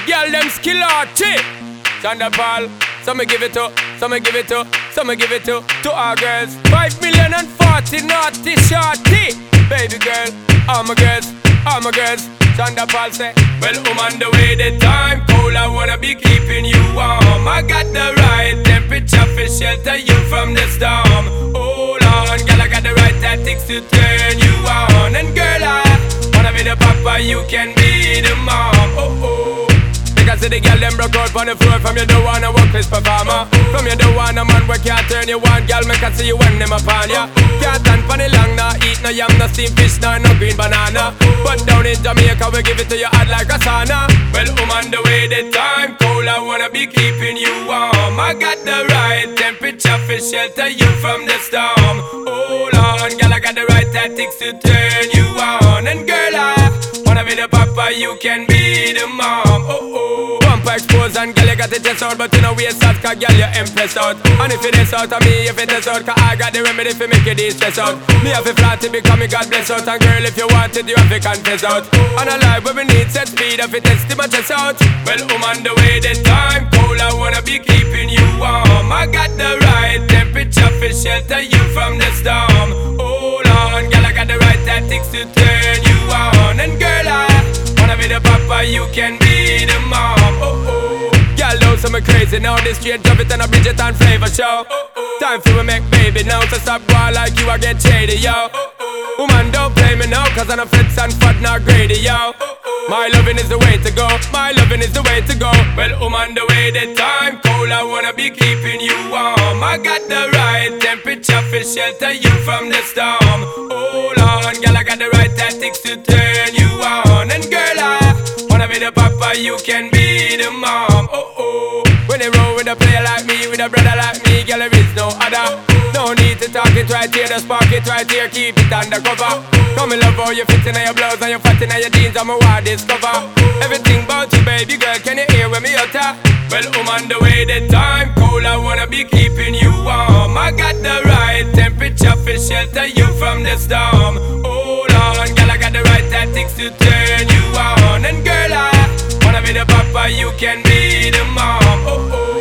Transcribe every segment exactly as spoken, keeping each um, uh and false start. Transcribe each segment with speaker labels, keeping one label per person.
Speaker 1: Girl, them skill arty. Shonda Paul, some me give it to, some me give it to, some me give it to, to our girls. Five million and forty naughty shorty. Baby girl, all my girls, all my girls. Shonda Paul say, well, I'm on the way, the time cold, I wanna be keeping you warm. I got the right temperature for shelter you from the storm. Hold on, girl, I got the right tactics to turn you on. And girl, I wanna be the papa, you can be the mom. Oh, oh. Because the girl them broke out on the floor. From you don't wanna work this performer. From you don't wanna man where can't turn you on. Girl, make I see you when them upon ya. Can't stand for the long, nah eat no yam, no steamed fish, nah no green banana. But down in Jamaica we give it to you hot like a sauna. Well, I'm on the way, the time cold, I wanna be keeping you warm. I got the right temperature for shelter you from the storm. Hold on, girl, I got the right tactics to turn you on. And girl, I wanna be the papa, you can be the mom. Oh oh. Bumper exposed and girl, you got the chest out, but you know waist out, cause girl, you impress out. And if it is out of me, if it is out, cause I got the remedy for make you de-stress out. Me have a flat to become me God bless out. And girl, if you want it, you have to confess out. And a life where we need set speed, if it is to my chest out. Well, I'm on the way, the time cold, I wanna be keeping you warm. I got the right temperature for shelter you from the storm. Hold on, girl, I got the right tactics to turn you on. And girl, I wanna be the papa, you can be the mom. Oh oh. Girl, those some crazy now. This straight drop it and a Bridget and flavor show. Oh, oh. Time for we make baby now. So stop going like you, I get shady, yo. Oh, oh. Woman, don't play me now, cause I'm a fits and fat, not greedy, yo. Oh, oh. My loving is the way to go. My loving is the way to go. Well, I'm on the way, the time cold, I wanna be keeping you warm. I got the right temperature for shelter you from the storm. Hold on, girl, I got the right tactics to turn you on. And girl, I wanna be the papa, you can be the mom. Oh oh. When they roll with a player like me, with a brother like me, girl, there is no other. No need to talk it right here, just spark it right here, keep it undercover. Come in love how you fit in your blouse and you fat in your jeans, I'm a wild discover. Everything about you, baby girl, can you hear when me utter? Well, I'm on the way, the time cold, I wanna be keeping you warm. I got the right temperature for shelter you from the storm. Hold on, girl, I got the right tactics to turn you on. And girl, I wanna be the papa, you can be the mom. Oh oh.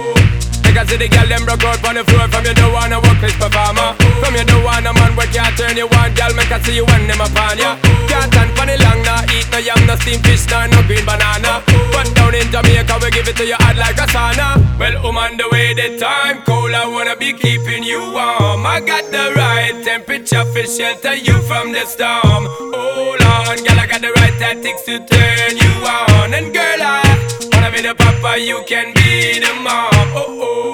Speaker 1: I see the girl them broke out on the floor. From you don't wanna work this performer. From you don't wanna man where can't turn you on. Girl, make I see you when them upon ya. Can't stand for the long, nah eat no yam, no steamed fish, nah no green banana. But down in Jamaica we give it to you hot like a sauna. Well, I'm on the way, the time cold, I wanna be keeping you warm. I got the right temperature for shelter you from the storm. Hold on, girl, I got the right tactics to turn you on. And girl, I wanna be the papa, you can be the mom. Oh oh.